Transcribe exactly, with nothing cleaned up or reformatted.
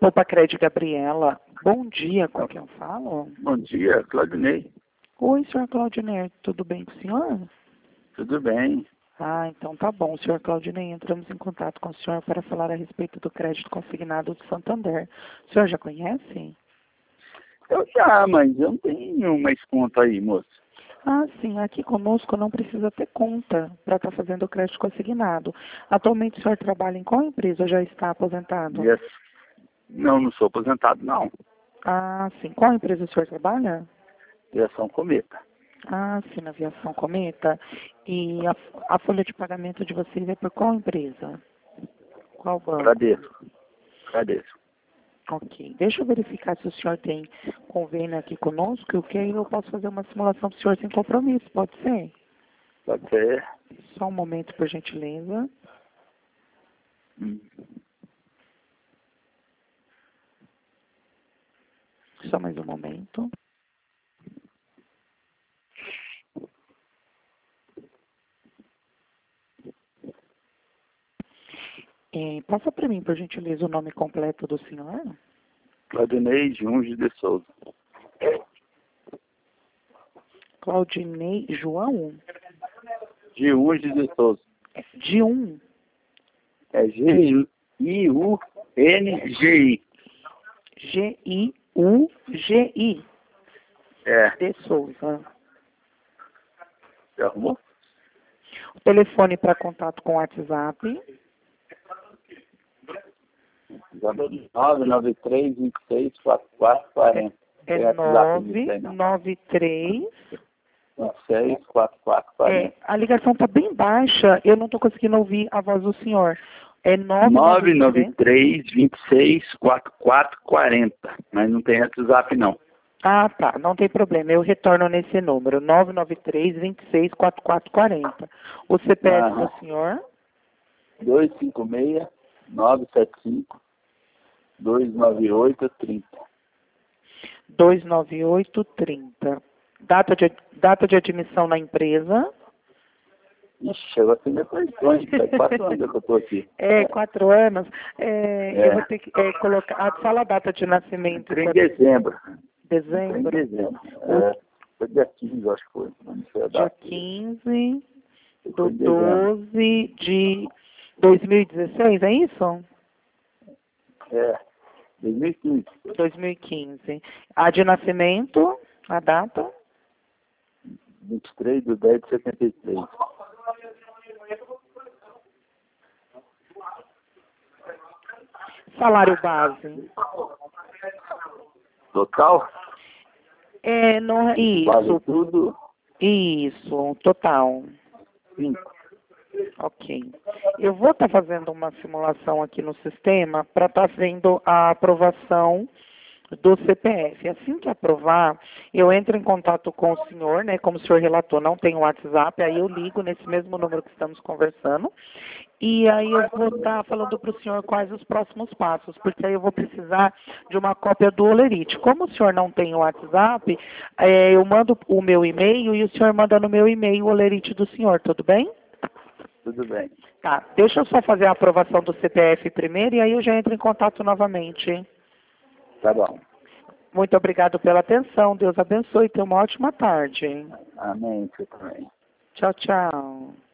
Poupa Crédito Gabriela. Bom dia, com quem eu falo? Bom dia, Claudinei. Oi, senhor Claudinei, tudo bem com o senhor? Tudo bem? Ah, então tá bom, senhor Claudinei. Entramos em contato com o senhor para falar a respeito do crédito consignado do Santander. O senhor já conhece? Eu já, mas eu não tenho mais conta aí, moço. Ah, sim, aqui conosco não precisa ter conta para estar fazendo o crédito consignado. Atualmente o senhor trabalha em qual empresa ou já está aposentado? Yes. Não, não sou aposentado, não. Ah, sim. Qual empresa o senhor trabalha? Aviação Cometa. Ah, sim, na Aviação Cometa. E a, a folha de pagamento de vocês é por qual empresa? Qual banco? Agradeço. Agradeço. Ok. Deixa eu verificar se o senhor tem convênio aqui conosco, que aí eu posso fazer uma simulação para o senhor sem compromisso, pode ser? Pode ser. Só um momento, por gentileza. Hum. Só mais um momento. É, passa para mim, por gentileza, o nome completo do senhor? Claudinei Junge de Souza. Claudinei João? Junge de Souza. De um. É G I U N G I. G I U G I. É. De Souza. Você arrumou? O telefone para contato com o WhatsApp. nove nove três, vinte e seis, quarenta e quatro, quarenta. É nove nove três. vinte e seis, quarenta e quatro, É, quarenta. a ligação está bem baixa, eu não estou conseguindo ouvir a voz do senhor. É nove nove três, vinte e seis, quarenta e quatro, quarenta. Mas não tem WhatsApp, não. Ah, tá, não tem problema, eu retorno nesse número, nove nove três, vinte e seis, quarenta e quatro, quarenta. O C P F Aham. do senhor? dois cinco seis, nove sete cinco, dois nove oito, trinta. dois nove oito, trinta. Data de, data de admissão na empresa? Ixi, eu tenho minha questões, faz quatro anos que eu estou aqui. É, quatro anos. É, É. Eu vou ter que é, colocar. Ah, fala a data de nascimento. Entrei em dezembro. Entrei em Dezembro. dezembro. É, foi dia quinze, acho que foi. Não sei a Dia data. quinze do Foi em dezembro. doze de dois mil e dezesseis, é isso? É, dois mil e quinze. dois mil e quinze. A de nascimento, a data? vinte e três de dez de setenta e três. Salário base. Total? É, não, Vale isso, tudo? isso, total. cinco. Ok. Eu vou estar fazendo uma simulação aqui no sistema para estar vendo a aprovação do C P F. Assim que aprovar, eu entro em contato com o senhor, né? Como o senhor relatou, não tem WhatsApp, aí eu ligo nesse mesmo número que estamos conversando. E aí eu vou estar falando para o senhor quais os próximos passos, porque aí eu vou precisar de uma cópia do Olerite. Como o senhor não tem o WhatsApp, é, eu mando o meu e-mail e o senhor manda no meu e-mail o Olerite do senhor, tudo bem? Tudo bem. Tá, deixa eu só fazer a aprovação do C P F primeiro e aí eu já entro em contato novamente. Tá bom. Muito obrigado pela atenção. Deus abençoe e tenha uma ótima tarde. Amém. Você também. Tchau, tchau.